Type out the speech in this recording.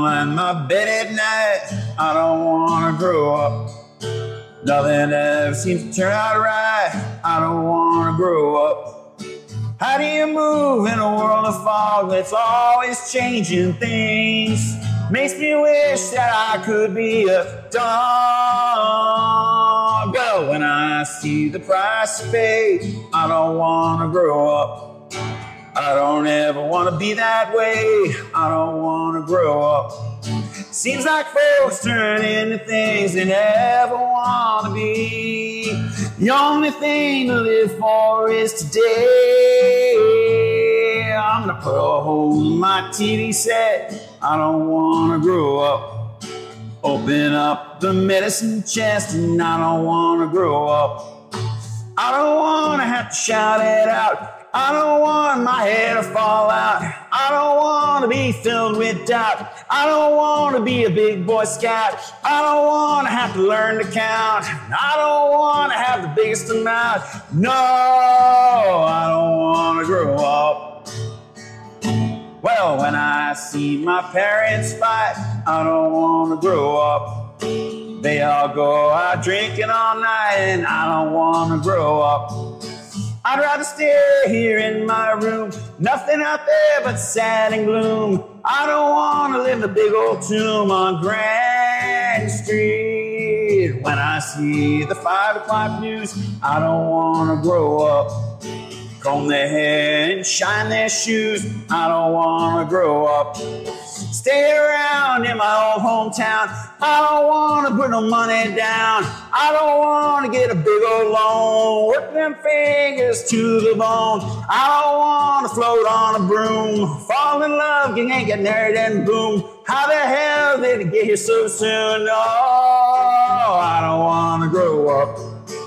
lie in my bed at night. I don't wanna grow up. Nothing ever seems to turn out right. I don't wanna grow up. How do you move in a world of fog that's always changing things? Makes me wish that I could be a dog. Well, when I see the price to pay, I don't wanna grow up. I don't ever wanna be that way. I don't wanna grow up. Seems like folks turn into things they never wanna be. The only thing to live for is today. I'm gonna put a hole in my TV set. I don't wanna grow up. Open up the medicine chest and I don't wanna grow up. I don't wanna have to shout it out. I don't want my hair to fall out. I don't want to be filled with doubt. I don't want to be a big boy scout. I don't want to have to learn to count. I don't want to have the biggest amount. No, I don't want to grow up. Well, when I see my parents fight, I don't want to grow up. They all go out drinking all night and I don't want to grow up. I'd rather stay here in my room, nothing out there but sad and gloom. I don't want to live in a big old tomb on Grand Street. When I see the 5 o'clock news, I don't want to grow up. Comb their hair and shine their shoes, I don't want to grow up. Stay around in my old hometown, I don't want to put no money down. I don't want to get a big old loan, work them fingers to the bone. I don't want to float on a broom, fall in love, get married and boom. How the hell did it get here so soon? Oh, I don't want to grow up.